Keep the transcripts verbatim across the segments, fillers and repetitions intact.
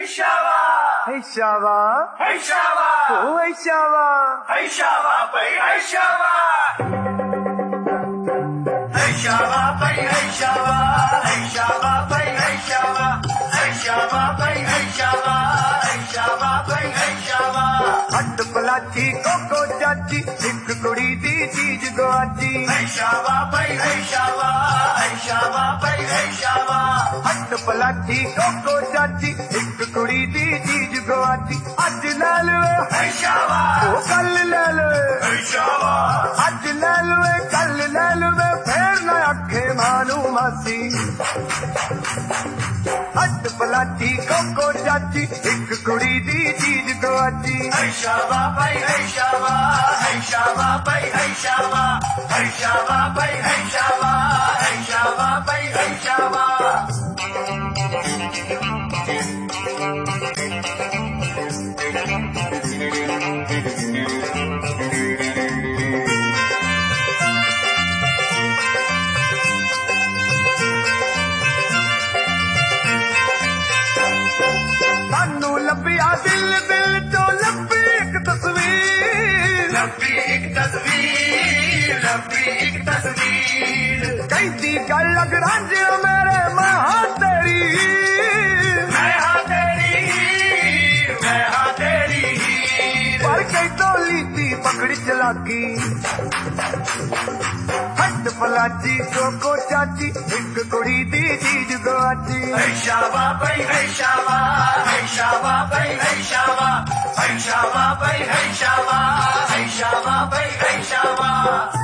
Shava, Hey Shava, hey Shava, oh hey Shava, hey Shava, bay, hey Shava. Hey Shava, bay, hey Shava, hey Shava, bay, hey Shava, hey Shava, bay, hey Shava, hey Shava, bay, hey Shava. हट पलाची cocoa चाची एक कुड़ी दी चीज गवाची Hey Shava, bay, hey Shava, hey Shava, bay, hey Shava. हट पलाची cocoa चाची एक कुड़ी दी चीज गवाची अज ले लो Hey Shava, ओ कल ले लो hey Shava. अज ले लो कल ले लो फिर न आखे मानू मासी हट पलाची कोको चाची एक कुड़ी दी चीज गवाची Hey Shava, bay, hey Shava, hey Shava, bay, hey Shava, hey Shava, bay, hey Shava, hey Shava, bay, hey Shava. सानू लभिया दिल दिल चो लभी एक तस्वीर लंबी एक तस्वीर, लंबी एक तस्वीर। कहती गल अगरांज मेरे महा तेरी मैं हाँ तेरी हीर, मैं हाँ तेरी हीर। पर कई टोली थी पकड़ी चलाकी हट पलाची कोको चाची एक कुड़ी दी चीज गवाची Hey Shava, bay, hey Shava, hey Shava, bay, hey Shava, hey Shava, bay, hey Shava, hey Shava, bay, hey Shava.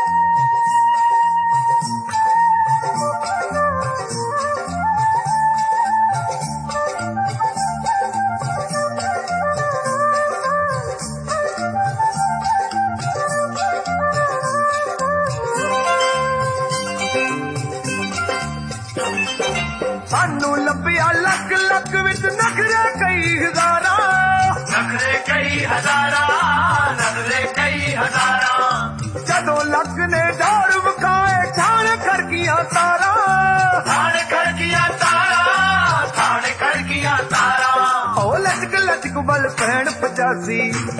सानू लभिया लक लक विच नखरे कई हजारा नखरे कई हजारा, नखरे कई हजारा। जदों लक ने डोर विखाए ठाण खड़कियां तारा थाने खड़किया तारा, थाने खड़किया तारा। ओ लचक लचक बल पैण पचासी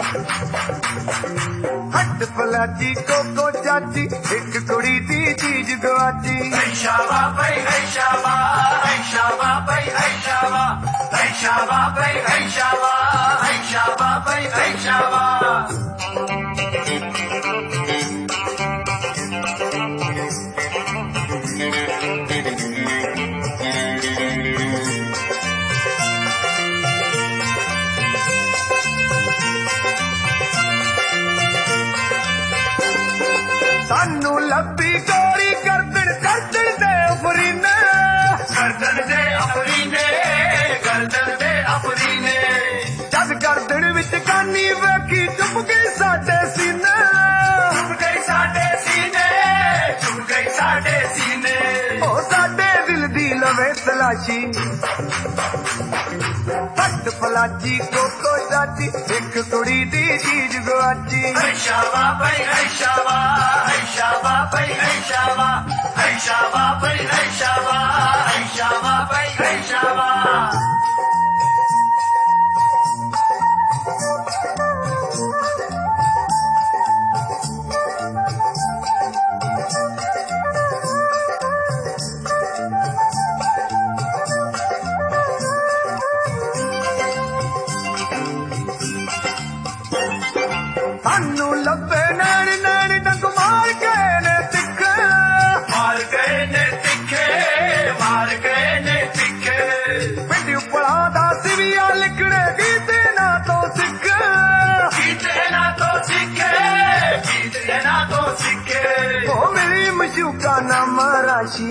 हट पलाची कोको चाची एक कुड़ी दी चीज गवाची Hey Shava, bay, hey Shava, hey Shava, bay, hey Shava, hey Shava, bay, hey Shava, hey Shava, bay, hey Shava. सानू लभी गोरी गर्दन गर्दन दे फरीने गर्दन दे अफरीने, गर्दन दे अफरीने। जद गर्दन विच कानी वेखी चुप गई साडे सीने चुप गई साडे सीने, चुप गई साडे सीने। ओ साडे दिल दी लवे तलाशी हट पलाची कोको चाची एक कुड़ी दी चीज गवाची Hey Shava, bay, hey Shava, hey Shava, bay, hey Shava, hey Shava, bay, hey Shava, hey Shava, bay, hey Shava. सानू लभे नैन नैन डंग मार के ने तिख मार गए ने तिखे, मार गए ने तिखे। पिंड उपड़ा दा सिविया लिखने गीते ना तो सिख जीते ना तो सीखे, जीते ना तो सीखे। ओ मेरी मशूका नाम राशि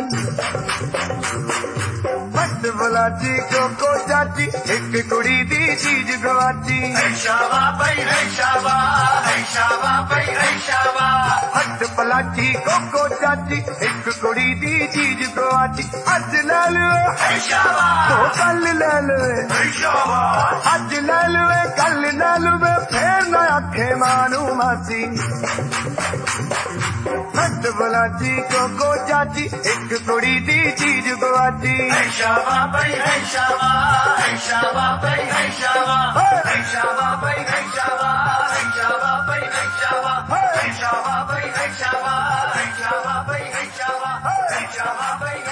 हट पलाची कोको चाची एक कुड़ी दी चीज गवाची Hey Shava, bay, hey Shava, hey Shava, bay, hey Shava. हट पलाची कोको चाची एक कुड़ी दी चीज गवाची अज ले लो Hey Shava, ओ कल ले लो hey Shava. अज ले लो कल ले लो फिर न आखे मानू मासी हट पलाची कोको चाची एक कुड़ी दी चीज गवाची Hey Shava, bay, hey Shava, hey Shava, bay, bhai